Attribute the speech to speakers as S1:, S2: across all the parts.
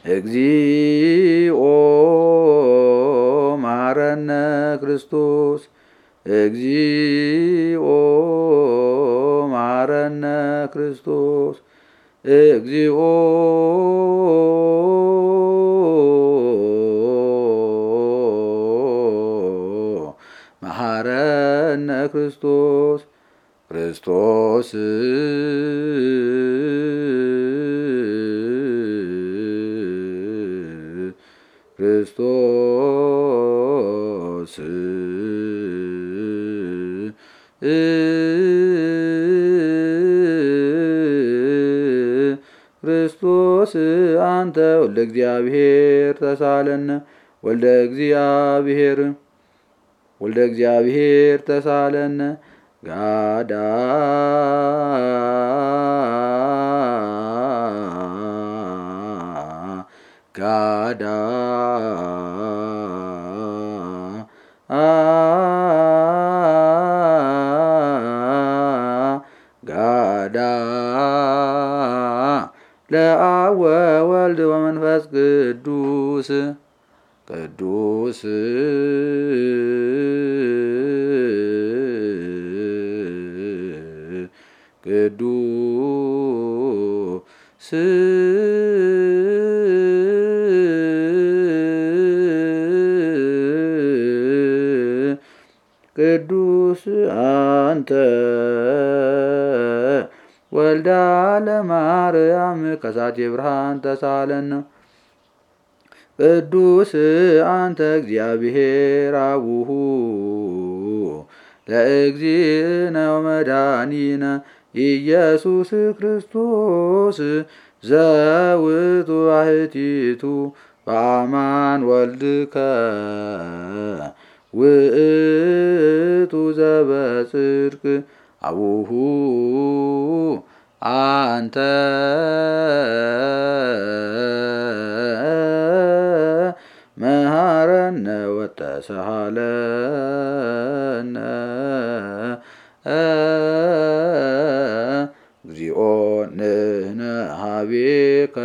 S1: እግዚኦ መሐረነ ክርስቶስ እግዚኦ መሐረነ ክርስቶስ እግዚኦ መሐረነ ክርስቶስ ክርስቶስ ክርስቶስ ክርስቶስ አንተ ወልደ እግዚአብሔር ተሳለነ ወልደ እግዚአብሔር ተሳለነ ጋዳ ጋዳ ጋዳ ለአብ ወወልድ ወመንፈስ ቅዱስ ቅዱስ ቅዱስ ቅዱስ አንተ ወልደ ለማርያም ከሳቴ ብርሃን ተሳለን ቅዱስ አንተ እግዚአብሔር አቡሁ ለእግዚእነ ወመድኃኒነ ኢየሱስ ክርስቶስ ዘውቱ ባሕቲቱ በአማን ወልድከ ውእቱ ዘበጽድቅ አቡሁ አንተ መሐረነ ወተሳሃለነ እግዚኦ ንሕነ ኀቤከ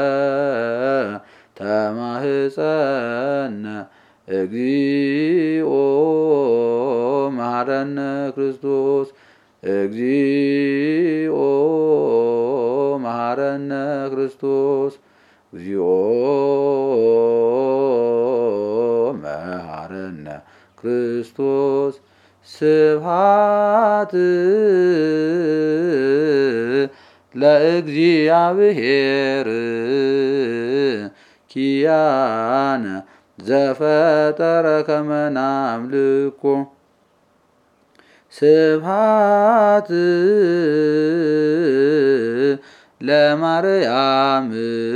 S1: ተማህፀነ እግዚኦ መሐረነ ክርስቶስ እግዚኦ መሐረነ ክርስቶስ እግዚኦ መሐረነ ክርስቶስ ስብሐት ለእግዚአብሔር ኪያነ ዘፈጠረ ከመ ናምልኮ ስብሐት ለማርያም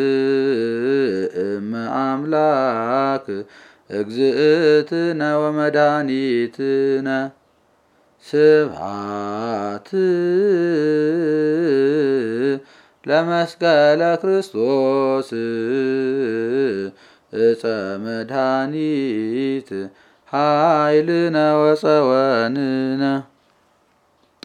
S1: እመ አምላክ እግዝእትነ ወመድኃኒትነ ስብሐት ለመስቀለ ክርስቶስ እፀ መድኃኒት ኃይልነ ወፀወንነ